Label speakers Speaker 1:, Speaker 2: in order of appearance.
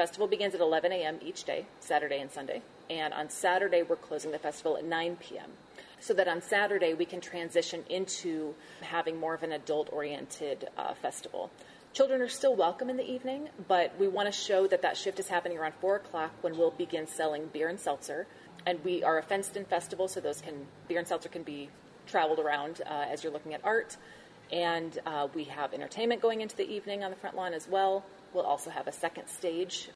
Speaker 1: festival begins at 11 a.m. each day, Saturday and Sunday. And on Saturday, we're closing the festival at 9 p.m. so that on Saturday we can transition into having more of an adult-oriented festival. Children are still welcome in the evening, but we want to show that that shift is happening around 4 o'clock when we'll begin selling beer and seltzer. And we are a fenced-in festival, so beer and seltzer can be traveled around as you're looking at art. And we have entertainment going into the evening on the front lawn as well. We'll also have a second stage